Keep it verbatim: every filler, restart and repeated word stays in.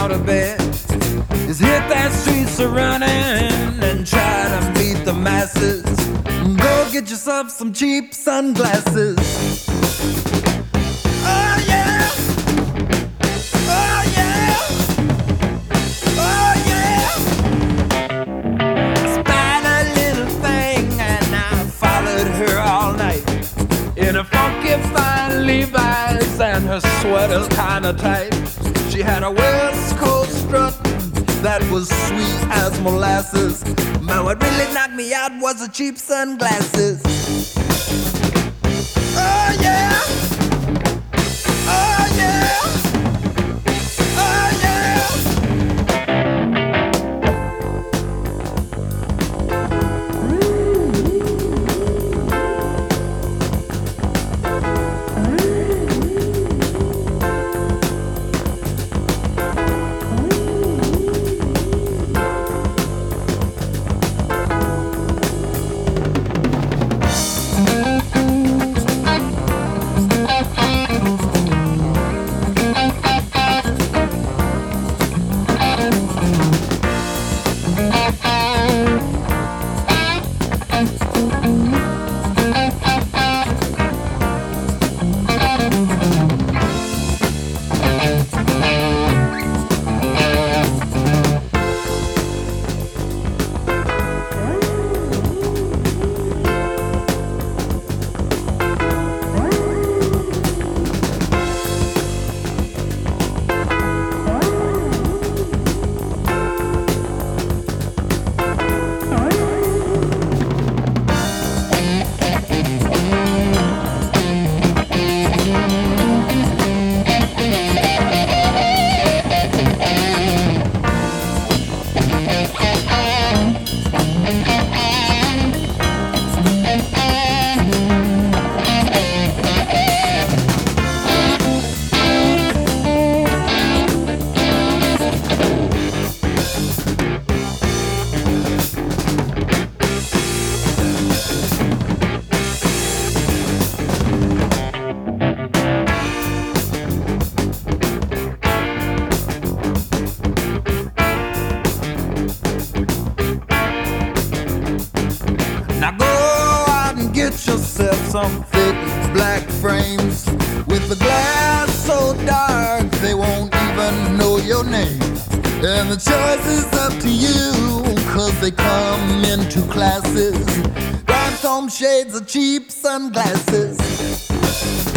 out of bed is hit that streets a running and try to beat the masses. Go get yourself some cheap sunglasses. Oh yeah, oh yeah, oh yeah. I spied a little thing and I followed her all night in a funky fine Levi's and her sweater's kinda tight. She had a West Coast strut that was sweet as molasses. But what really knocked me out was the cheap sunglasses. Oh yeah, oh yeah, oh yeah. Now go out and get yourself some thick black frames with the glass so dark they won't even know your name. And the choice is up to you, cause they come in two classes: rhinestone shades or cheap sunglasses.